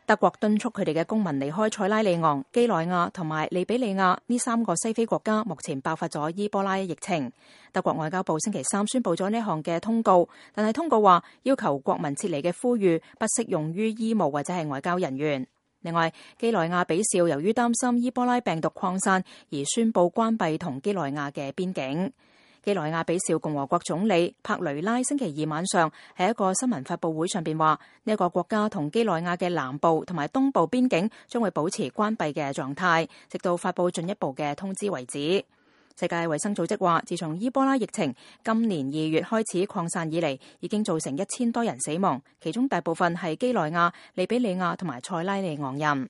德國敦促佢哋嘅公民離開塞拉利昂、基內亞同埋利比里亞呢3個西非國家，目前爆發咗伊波拉疫情。德國外交部星期3宣布咗呢項嘅通告，但係通告話要求國民撤離嘅呼籲不適用於醫務或者係外交人員。另外，基內亞比紹由於擔心伊波拉病毒擴散而宣布關閉同基內亞嘅邊境。基內亞比紹共和國總理帕雷拉星期2晚上喺一個新聞發佈會上邊話，呢一個國家同基內亞嘅南部同埋東部邊境將會保持關閉嘅狀態，直到發佈進一步嘅通知為止。世界衛生組織話，自從伊波拉疫情今年2月開始擴散以嚟，已經造成1000多人死亡，其中大部分係基內亞、利比里亞同埋塞拉利昂人。